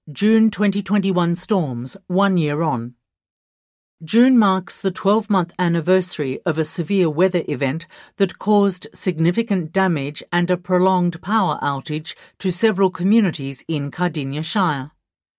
June 2021 storms, 1 year on. June marks the 12-month anniversary of a severe weather event that caused significant damage and a prolonged power outage to several communities in Cardinia Shire.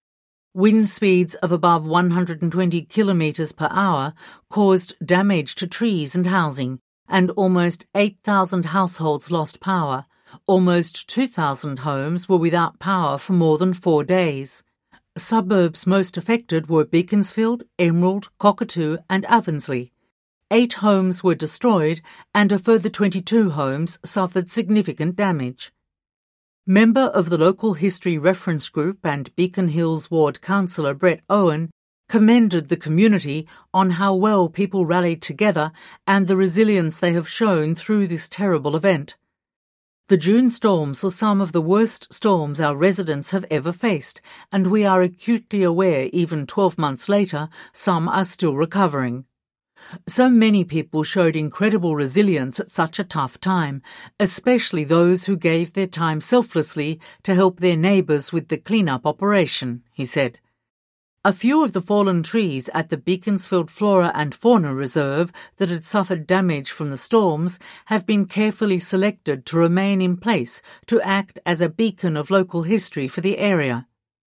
Wind speeds of above 120 kilometres per hour caused damage to trees and housing, and almost 8,000 households lost power. Almost 2,000 homes were without power for more than 4 days. Suburbs most affected were Beaconsfield, Emerald, Cockatoo and Avonsley. 8 homes were destroyed and a further 22 homes suffered significant damage. Member of the Local History Reference Group and Beacon Hills Ward Councillor Brett Owen commended the community on how well people rallied together and the resilience they have shown through this terrible event. The June storms were some of the worst storms our residents have ever faced, and we are acutely aware even 12 months later some are still recovering. So many people showed incredible resilience at such a tough time, especially those who gave their time selflessly to help their neighbours with the clean-up operation, he said. A few of the fallen trees at the Beaconsfield Flora and Fauna Reserve that had suffered damage from the storms have been carefully selected to remain in place to act as a beacon of local history for the area.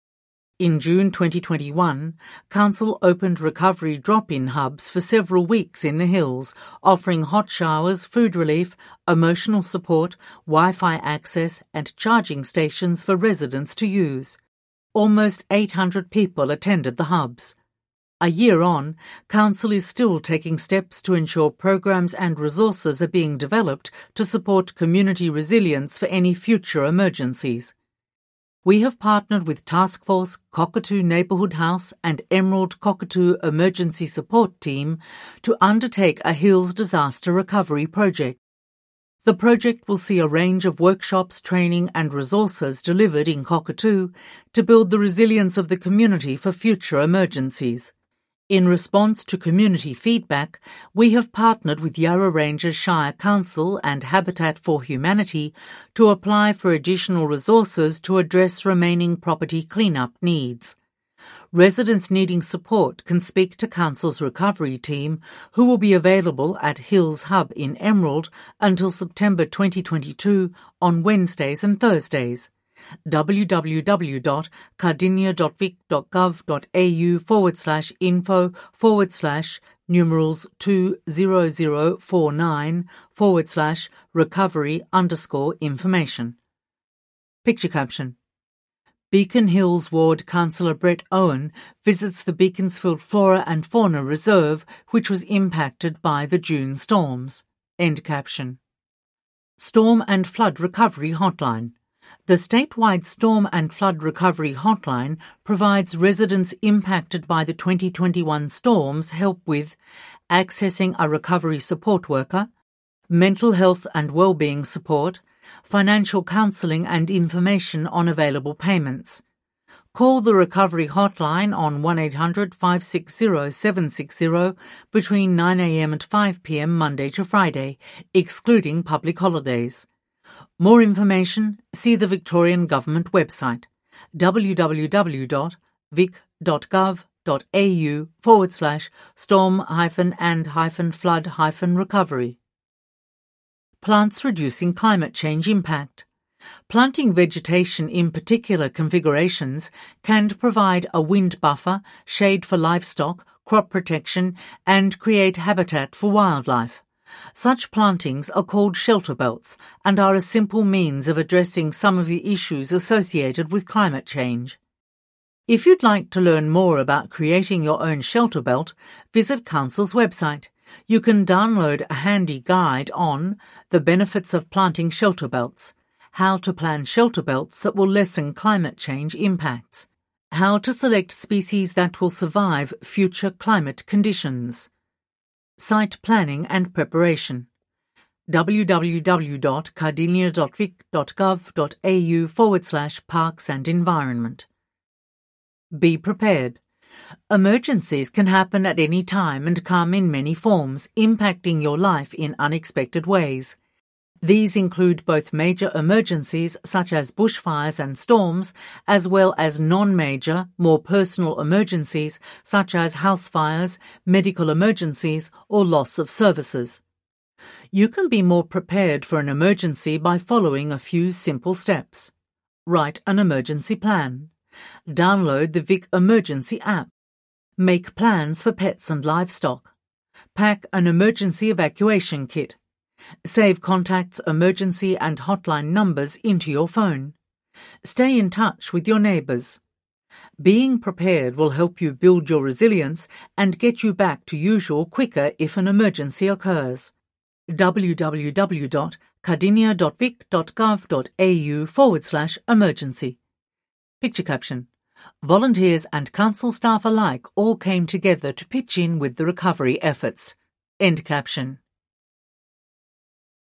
In June 2021, Council opened recovery drop-in hubs for several weeks in the hills, offering hot showers, food relief, emotional support, Wi-Fi access and charging stations for residents to use. Almost 800 people attended the hubs. A year on, Council is still taking steps to ensure programs and resources are being developed to support community resilience for any future emergencies. We have partnered with Taskforce, Cockatoo Neighbourhood House and Emerald Cockatoo Emergency Support Team to undertake a Hills Disaster Recovery project. The project will see a range of workshops, training and resources delivered in Cockatoo to build the resilience of the community for future emergencies. In response to community feedback, we have partnered with Yarra Ranges Shire Council and Habitat for Humanity to apply for additional resources to address remaining property clean-up needs. Residents needing support can speak to Council's recovery team, who will be available at Hills Hub in Emerald until September 2022 on Wednesdays and Thursdays. www.cardinia.vic.gov.au/info/numerals 2009/recovery_information. Picture caption. Beacon Hills Ward Councillor Brett Owen visits the Beaconsfield Flora and Fauna Reserve, which was impacted by the June storms. End caption. Storm and Flood Recovery Hotline. The statewide Storm and Flood Recovery Hotline provides residents impacted by the 2021 storms help with accessing a recovery support worker, mental health and well-being support, financial counselling and information on available payments. Call the Recovery Hotline on 1-800-560-760 between 9 a.m. and 5 p.m. Monday to Friday, excluding public holidays. More information, see the Victorian Government website www.vic.gov.au/storm-and-flood-recovery. Plants reducing climate change impact. Planting vegetation in particular configurations can provide a wind buffer, shade for livestock, crop protection, and create habitat for wildlife. Such plantings are called shelter belts and are a simple means of addressing some of the issues associated with climate change. If you'd like to learn more about creating your own shelter belt, visit Council's website. You can download a handy guide on the benefits of planting shelter belts, how to plan shelter belts that will lessen climate change impacts, how to select species that will survive future climate conditions, site planning and preparation. www.cardinia.vic.gov.au/parks and environment. Be prepared. Emergencies can happen at any time and come in many forms, impacting your life in unexpected ways. These include both major emergencies such as bushfires and storms, as well as non-major, more personal emergencies such as house fires, medical emergencies, or loss of services. You can be more prepared for an emergency by following a few simple steps. Write an emergency plan. Download the Vic Emergency app. Make plans for pets and livestock. Pack an emergency evacuation kit. Save contacts, emergency and hotline numbers into your phone. Stay in touch with your neighbours. Being prepared will help you build your resilience and get you back to usual quicker if an emergency occurs. www.cardinia.vic.gov.au/emergency. Picture caption. Volunteers and council staff alike all came together to pitch in with the recovery efforts. End caption.